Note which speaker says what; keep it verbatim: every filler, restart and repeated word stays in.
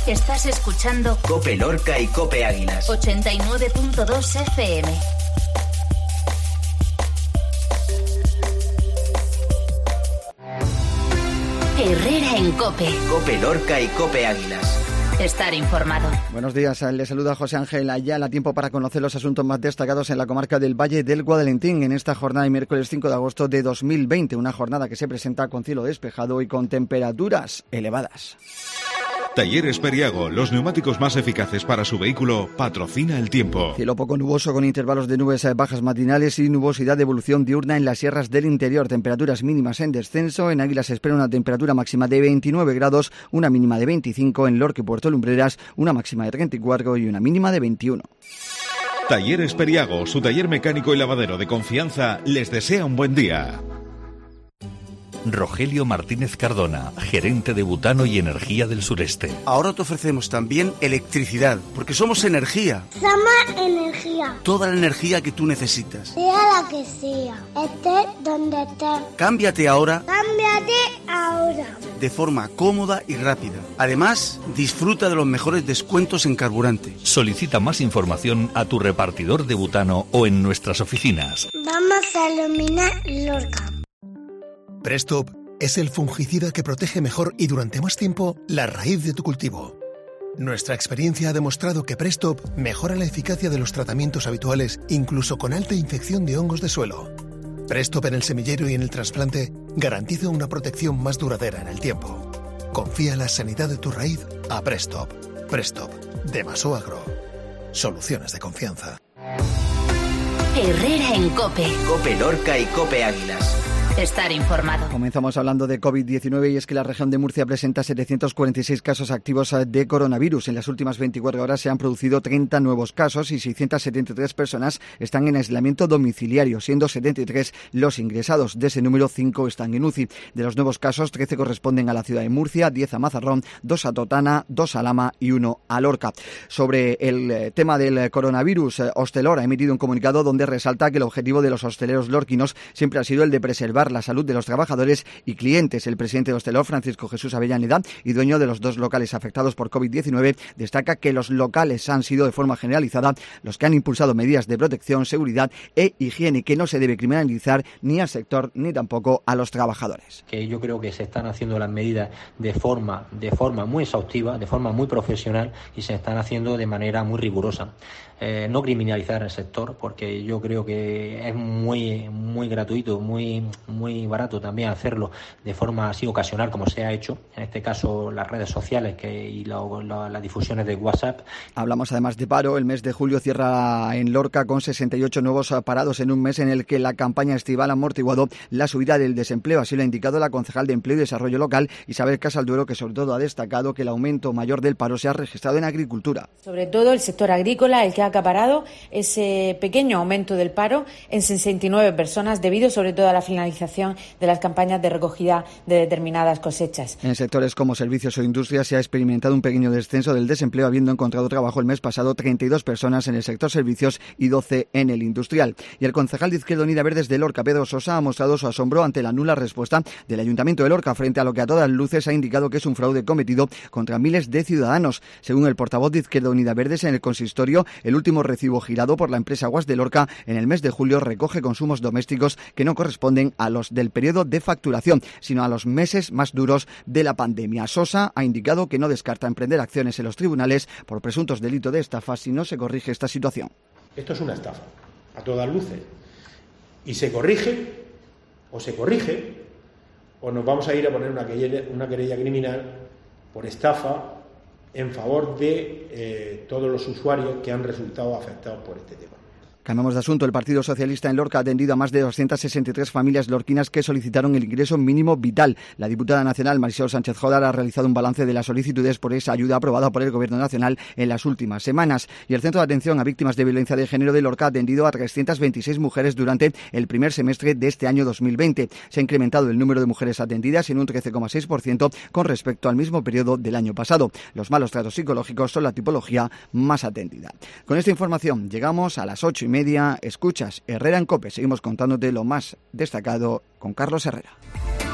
Speaker 1: Estás escuchando
Speaker 2: COPE Lorca y COPE Águilas.
Speaker 1: ochenta y nueve punto dos F M. Herrera en COPE.
Speaker 2: COPE Lorca y COPE Águilas.
Speaker 1: Estar informado.
Speaker 3: Buenos días, le saluda José Ángel Ayala. Tiempo para conocer los asuntos más destacados en la comarca del Valle del Guadalentín en esta jornada de miércoles cinco de agosto de dos mil veinte. Una jornada que se presenta con cielo despejado y con temperaturas elevadas.
Speaker 4: Talleres Periago, los neumáticos más eficaces para su vehículo, patrocina el tiempo.
Speaker 3: Cielo poco nuboso con intervalos de nubes bajas matinales y nubosidad de evolución diurna en las sierras del interior. Temperaturas mínimas en descenso. En Águilas se espera una temperatura máxima de veintinueve grados, una mínima de veinticinco. En Lorca y Puerto Lumbreras, una máxima de treinta y cuatro y una mínima de veintiuno.
Speaker 4: Talleres Periago, su taller mecánico y lavadero de confianza, les desea un buen día.
Speaker 5: Rogelio Martínez Cardona, gerente de Butano y Energía del Sureste.
Speaker 6: Ahora te ofrecemos también electricidad, porque somos energía.
Speaker 7: Somos energía.
Speaker 6: Toda la energía que tú necesitas.
Speaker 7: Sea la que sea, esté donde estés.
Speaker 6: Cámbiate ahora.
Speaker 7: Cámbiate ahora.
Speaker 6: De forma cómoda y rápida. Además, disfruta de los mejores descuentos en carburante.
Speaker 5: Solicita más información a tu repartidor de butano o en nuestras oficinas.
Speaker 7: Vamos a iluminar Lorca.
Speaker 8: Prestop es el fungicida que protege mejor y durante más tiempo la raíz de tu cultivo. Nuestra experiencia ha demostrado que Prestop mejora la eficacia de los tratamientos habituales, incluso con alta infección de hongos de suelo. Prestop en el semillero y en el trasplante garantiza una protección más duradera en el tiempo. Confía la sanidad de tu raíz a Prestop. Prestop, de Maso Agro. Soluciones de confianza.
Speaker 1: Herrera en COPE.
Speaker 2: COPE Lorca y COPE Águilas.
Speaker 1: Estar informado.
Speaker 3: Comenzamos hablando de COVID diecinueve y es que la región de Murcia presenta setecientos cuarenta y seis casos activos de coronavirus. En las últimas veinticuatro horas se han producido treinta nuevos casos y seiscientas setenta y tres personas están en aislamiento domiciliario, siendo setenta y tres los ingresados. De ese número, cinco están en U C I. De los nuevos casos, trece corresponden a la ciudad de Murcia, diez a Mazarrón, dos a Totana, dos a Lama y uno a Lorca. Sobre el tema del coronavirus, Hostelor ha emitido un comunicado donde resalta que el objetivo de los hosteleros lorquinos siempre ha sido el de preservar la salud de los trabajadores y clientes. El presidente de Hostelor, Francisco Jesús Avellaneda, y dueño de los dos locales afectados por COVID diecinueve, destaca que los locales han sido de forma generalizada los que han impulsado medidas de protección, seguridad e higiene, que no se debe criminalizar ni al sector ni tampoco a los trabajadores.
Speaker 9: Que yo creo que se están haciendo las medidas de forma, de forma muy exhaustiva, de forma muy profesional y se están haciendo de manera muy rigurosa. Eh, no criminalizar el sector, porque yo creo que es muy muy gratuito, muy muy barato también hacerlo de forma así ocasional, como se ha hecho, en este caso las redes sociales que, y la, la, las difusiones de WhatsApp.
Speaker 3: Hablamos además de paro. El mes de julio cierra en Lorca con sesenta y ocho nuevos parados en un mes en el que la campaña estival ha amortiguado la subida del desempleo. Así lo ha indicado la concejal de Empleo y Desarrollo Local, Isabel Casalduero, que sobre todo ha destacado que el aumento mayor del paro se ha registrado en agricultura.
Speaker 10: Sobre todo el sector agrícola, el que ha acaparado ese pequeño aumento del paro en sesenta y nueve personas, debido sobre todo a la finalización de las campañas de recogida de determinadas cosechas.
Speaker 3: En sectores como servicios o industria se ha experimentado un pequeño descenso del desempleo, habiendo encontrado trabajo el mes pasado treinta y dos personas en el sector servicios y doce en el industrial. Y el concejal de Izquierda Unida Verdes de Lorca, Pedro Sosa, ha mostrado su asombro ante la nula respuesta del Ayuntamiento de Lorca frente a lo que a todas luces ha indicado que es un fraude cometido contra miles de ciudadanos. Según el portavoz de Izquierda Unida Verdes, en el consistorio, el último recibo girado por la empresa Aguas de Lorca en el mes de julio recoge consumos domésticos que no corresponden a los del periodo de facturación, sino a los meses más duros de la pandemia. Sosa ha indicado que no descarta emprender acciones en los tribunales por presuntos delitos de estafa si no se corrige esta situación.
Speaker 11: Esto es una estafa, a todas luces. Y se corrige, o se corrige, o nos vamos a ir a poner una querella, una querella criminal por estafa en favor de eh, todos los usuarios que han resultado afectados por este tema.
Speaker 3: Cambiamos de asunto. El Partido Socialista en Lorca ha atendido a más de doscientas sesenta y tres familias lorquinas que solicitaron el ingreso mínimo vital. La diputada nacional Marisol Sánchez Jodar ha realizado un balance de las solicitudes por esa ayuda aprobada por el Gobierno Nacional en las últimas semanas. Y el Centro de Atención a Víctimas de Violencia de Género de Lorca ha atendido a trescientas veintiséis mujeres durante el primer semestre de este año dos mil veinte. Se ha incrementado el número de mujeres atendidas en un trece coma seis por ciento con respecto al mismo periodo del año pasado. Los malos tratos psicológicos son la tipología más atendida. Con esta información llegamos a las ocho y media. Escuchas Herrera en COPE. Seguimos contándote lo más destacado con Carlos Herrera.